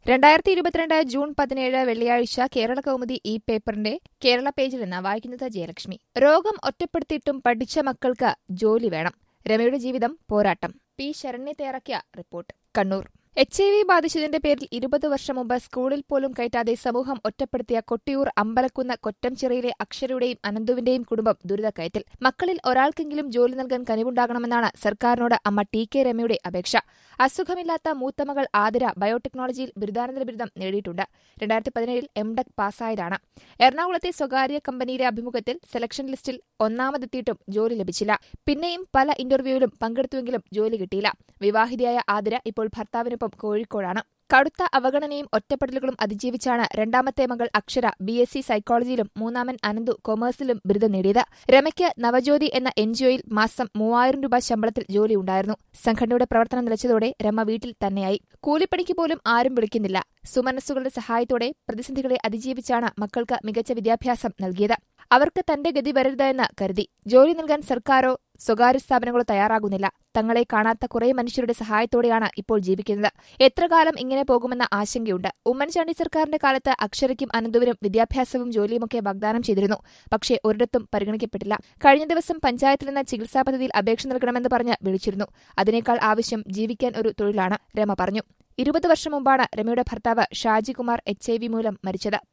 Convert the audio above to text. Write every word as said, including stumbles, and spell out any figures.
രണ്ടായിരത്തി ഇരുപത്തിരണ്ട് ജൂൺ പതിനേഴ് വെള്ളിയാഴ്ച കേരള കൗമുദി ഈ പേപ്പറിന്റെ കേരള പേജിൽ നിന്ന് വായിക്കുന്നത് ജയലക്ഷ്മി. രോഗം ഒറ്റപ്പെടുത്തിയിട്ടും പഠിച്ച മക്കൾക്ക് ജോലി വേണം. രമയുടെ ജീവിതം പോരാട്ടം. പി ശരണ്യ തയ്യാറാക്കിയ report. Kannur. H I V ബാധിച്ചതിന്റെ പേരിൽ ഇരുപത് വർഷം മുമ്പ് സ്കൂളിൽ പോലും കയറ്റാതെ സമൂഹം ഒറ്റപ്പെടുത്തിയ കൊട്ടിയൂർ അമ്പലക്കുന്ന് കൊറ്റംചിറയിലെ അക്ഷരയുടെയും അനന്തുവിന്റെയും കുടുംബം ദുരിതക്കയത്തിൽ. മക്കളിൽ ഒരാൾക്കെങ്കിലും ജോലി നൽകാൻ കനിവുണ്ടാകണമെന്നാണ് സർക്കാരിനോട് അമ്മ ടി കെ രമയുടെ അപേക്ഷ. അസുഖമില്ലാത്ത മൂത്തമകൾ ആതിര ബയോടെക്നോളജിയിൽ ബിരുദാനന്തര ബിരുദം നേടിയിട്ടുണ്ട്. രണ്ടായിരത്തി പതിനേഴിൽ എം ടെക് പാസ്സായതാണ്. എറണാകുളത്തെ സ്വകാര്യ കമ്പനിയിലെ അഭിമുഖത്തിൽ സെലക്ഷൻ ലിസ്റ്റിൽ ഒന്നാമതെത്തിയിട്ടും ജോലി ലഭിച്ചില്ല. പിന്നെയും പല ഇന്റർവ്യൂവിലും പങ്കെടുത്തുവെങ്കിലും ജോലി കിട്ടിയില്ല. വിവാഹിതയായ ആതിര ഇപ്പോൾ ഭർത്താവിനൊപ്പം കോഴിക്കോടാണ്. കടുത്ത അവഗണനയും ഒറ്റപ്പെടലുകളും അതിജീവിച്ചാണ് രണ്ടാമത്തെ മകൾ അക്ഷര ബി എസ് സി സൈക്കോളജിയിലും മൂന്നാമൻ അനന്തു കൊമേഴ്സിലും ബിരുദം നേടിയത്. രമയ്ക്ക് നവജ്യോതി എന്ന എൻജിഒയിൽ മാസം മൂവായിരം രൂപ ശമ്പളത്തിൽ ജോലിയുണ്ടായിരുന്നു. സംഘടനയുടെ പ്രവർത്തനം നിലച്ചതോടെ രമ വീട്ടിൽ തന്നെയായി. കൂലിപ്പണിക്ക് പോലും ആരും വിളിക്കുന്നില്ല. സുമനസ്സുകളുടെ സഹായത്തോടെ പ്രതിസന്ധികളെ അതിജീവിച്ചാണ് മക്കൾക്ക് മികച്ച വിദ്യാഭ്യാസം നൽകിയത്. അവർക്ക് തന്റെ ഗതി വരരുത് എന്ന് കരുതി ജോലി നൽകാൻ സർക്കാരോ സ്വകാര്യ സ്ഥാപനങ്ങളോ തയ്യാറാകുന്നില്ല. തങ്ങളെ കാണാത്ത കുറെ മനുഷ്യരുടെ സഹായത്തോടെയാണ് ഇപ്പോൾ ജീവിക്കുന്നത്. എത്ര കാലം ഇങ്ങനെ പോകുമെന്ന ആശങ്കയുണ്ട്. ഉമ്മൻചാണ്ടി സർക്കാരിന്റെ കാലത്ത് അക്ഷരയ്ക്കും അനന്തുവിനും വിദ്യാഭ്യാസവും ജോലിയുമൊക്കെ വാഗ്ദാനം ചെയ്തിരുന്നു. പക്ഷേ ഒരിടത്തും പരിഗണിക്കപ്പെട്ടില്ല. കഴിഞ്ഞ ദിവസം പഞ്ചായത്തിൽ നിന്ന് ചികിത്സാ പദ്ധതിയിൽ അപേക്ഷ നൽകണമെന്ന് പറഞ്ഞ് വിളിച്ചിരുന്നു. അതിനേക്കാൾ ആവശ്യം ജീവിക്കാൻ ഒരു തൊഴിലാണ്. രമ പറഞ്ഞു. ഇരുപത് വർഷം മുമ്പാണ് രമയുടെ ഭർത്താവ് ഷാജികുമാർ എച്ച് ഐ വി മൂലം മരിച്ചത്.